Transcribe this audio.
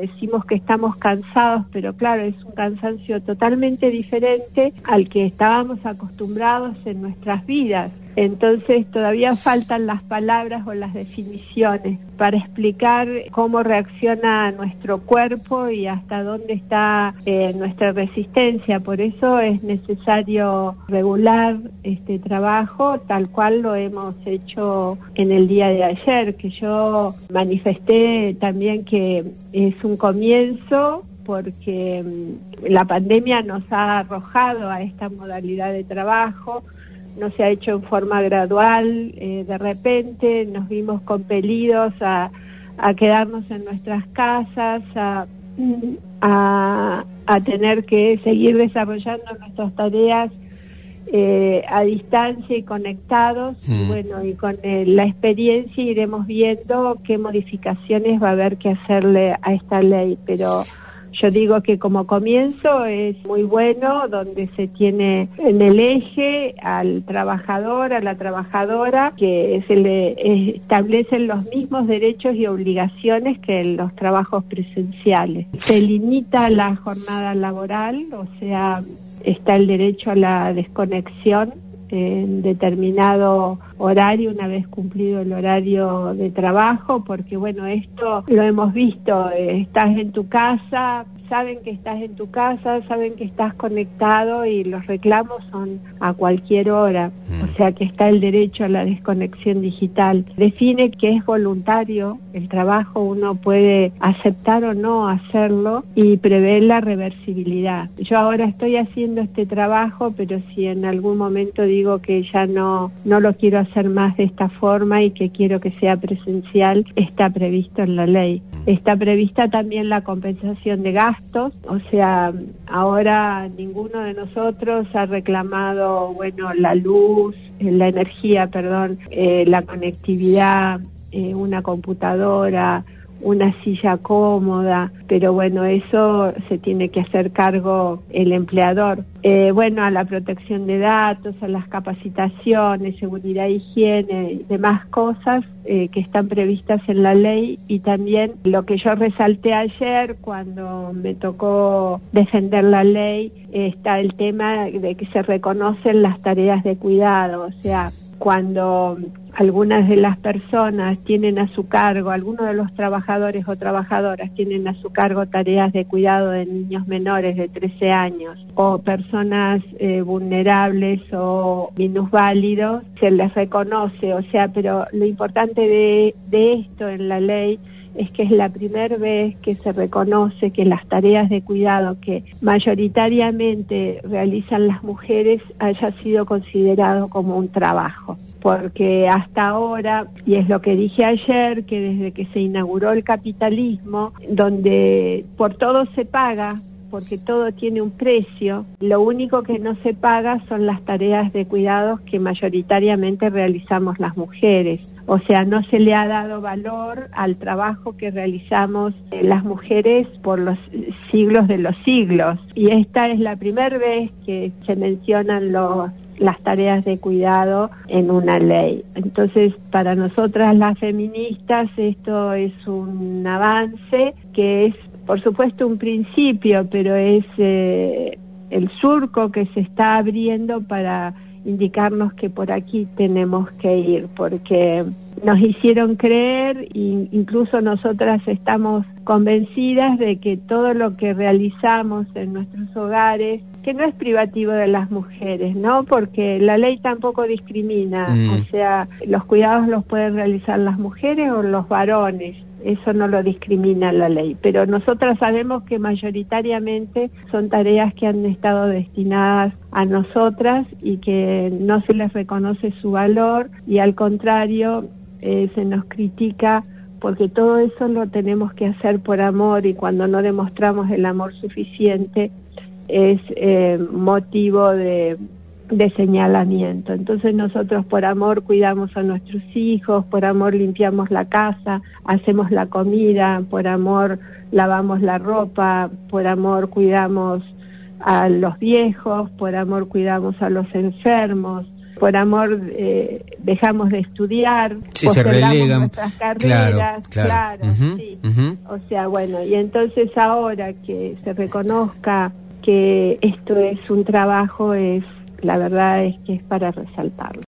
decimos que estamos cansados, pero claro, es un cansancio totalmente diferente al que estábamos acostumbrados en nuestras vidas. Entonces todavía faltan las palabras o las definiciones para explicar cómo reacciona nuestro cuerpo y hasta dónde está nuestra resistencia. Por eso es necesario regular este trabajo tal cual lo hemos hecho en el día de ayer, que yo manifesté también que es un comienzo, porque la pandemia nos ha arrojado a esta modalidad de trabajo. No se ha hecho en forma gradual, de repente nos vimos compelidos a quedarnos en nuestras casas, a tener que seguir desarrollando nuestras tareas a distancia y conectados. Bueno, y con la experiencia iremos viendo qué modificaciones va a haber que hacerle a esta ley, pero yo digo que como comienzo es muy bueno, donde se tiene en el eje al trabajador, a la trabajadora, que se le establecen los mismos derechos y obligaciones que en los trabajos presenciales. Se limita la jornada laboral, o sea, está el derecho a la desconexión en determinado horario, una vez cumplido el horario de trabajo, porque bueno, esto lo hemos visto, estás en tu casa, saben que estás en tu casa, saben que estás conectado y los reclamos son a cualquier hora, o sea que está el derecho a la desconexión digital. Define que es voluntario el trabajo, uno puede aceptar o no hacerlo y prevé la reversibilidad. Yo ahora estoy haciendo este trabajo, pero si en algún momento digo que ya no lo quiero hacer más de esta forma y que quiero que sea presencial, está previsto en la ley. Está prevista también la compensación de gastos, o sea, ahora ninguno de nosotros ha reclamado, bueno, la luz, la energía, la conectividad, una computadora, una silla cómoda, pero bueno, eso se tiene que hacer cargo el empleador. Bueno, a la protección de datos, a las capacitaciones, seguridad, higiene y demás cosas que están previstas en la ley, y también lo que yo resalté ayer cuando me tocó defender la ley, está el tema de que se reconocen las tareas de cuidado, o sea, cuando algunas de las personas tienen a su cargo, algunos de los trabajadores o trabajadoras tienen a su cargo tareas de cuidado de niños menores de 13 años o personas vulnerables o minusválidos, se les reconoce, o sea, pero lo importante de esto en la ley es que es la primera vez que se reconoce que las tareas de cuidado que mayoritariamente realizan las mujeres haya sido considerado como un trabajo. Porque hasta ahora, y es lo que dije ayer, que desde que se inauguró el capitalismo, donde por todo se paga, porque todo tiene un precio, lo único que no se paga son las tareas de cuidados que mayoritariamente realizamos las mujeres. O sea, no se le ha dado valor al trabajo que realizamos las mujeres por los siglos de los siglos. Y esta es la primera vez que se mencionan las tareas de cuidado en una ley. Entonces, para nosotras las feministas, esto es un avance que es, por supuesto, un principio, pero es el surco que se está abriendo para indicarnos que por aquí tenemos que ir, porque nos hicieron creer, e incluso nosotras estamos convencidas de que todo lo que realizamos en nuestros hogares, que no es privativo de las mujeres, ¿no? Porque la ley tampoco discrimina, o sea, los cuidados los pueden realizar las mujeres o los varones. Eso no lo discrimina la ley, pero nosotras sabemos que mayoritariamente son tareas que han estado destinadas a nosotras y que no se les reconoce su valor, y al contrario se nos critica porque todo eso lo tenemos que hacer por amor, y cuando no demostramos el amor suficiente es motivo de señalamiento. Entonces nosotros por amor cuidamos a nuestros hijos, por amor limpiamos la casa, hacemos la comida, por amor lavamos la ropa, por amor cuidamos a los viejos, por amor cuidamos a los enfermos, por amor dejamos de estudiar, sí, se relegan nuestras carreras, claro, uh-huh, sí. Uh-huh. O sea, bueno, y entonces ahora que se reconozca que esto es un trabajo, la verdad es que es para resaltarlo.